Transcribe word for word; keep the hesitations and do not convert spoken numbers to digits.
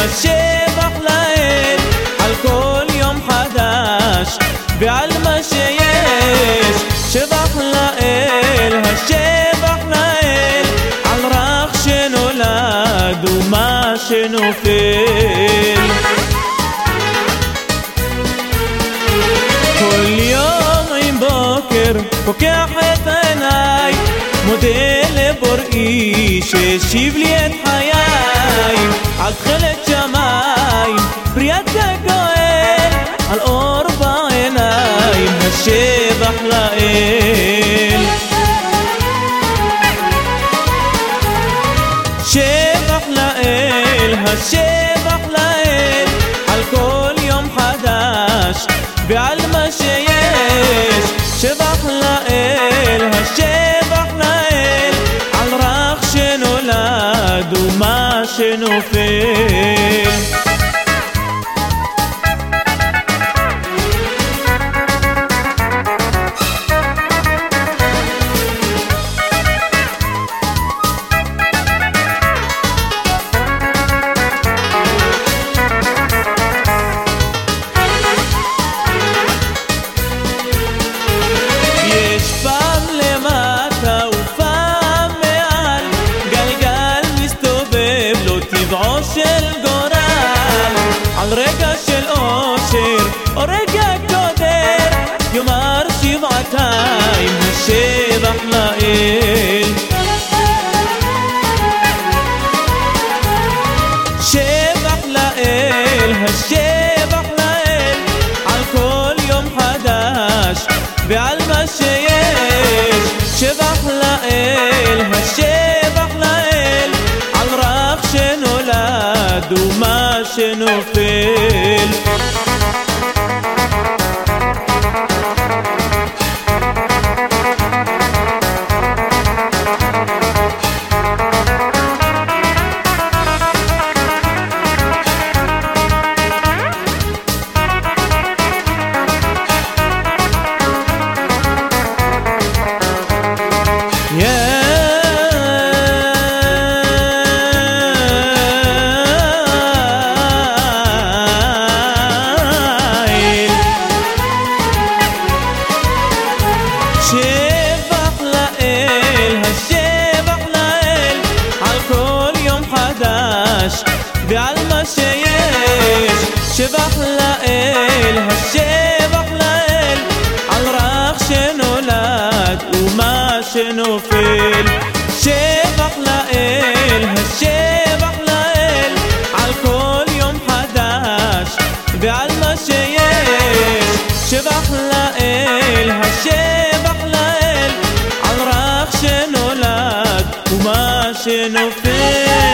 השבח לאל על כל יום חדש ועל מה שיש. שבח לאל, השבח לאל על רך שנולד ומה שנופל. כל יום עם בוקר פוקח את עיניי, מודה לבוראי שהשיב לי את חיי. על תכלת שמיים בריאת הגואל, על אור בעיניים השבח לאל. שבח לאל, השבח לאל על כל יום חדש ועל מה שיש. שבח לאל, השבח לאל על רך שנולד ומה שנופל. של גורל על רגע של אושר או רגע קודר, יאמר שבעתיים השבח לאל. שבח לאל, השבח לאל על כל יום חדש ועל מה שיש. שבח לאל, השבח לאל על רך שנולד ומה שנופל. שבח לאל, השבח לאל על כל יום חדש ועל מה שיש. שבח לאל, השבח לאל על רך שנולד ומה שנופל. שבח לאל, השבח לאל על כל יום חדש ועל מה שיש. שבח לאל, השבח לאל על רך שנולד ומה שנופל.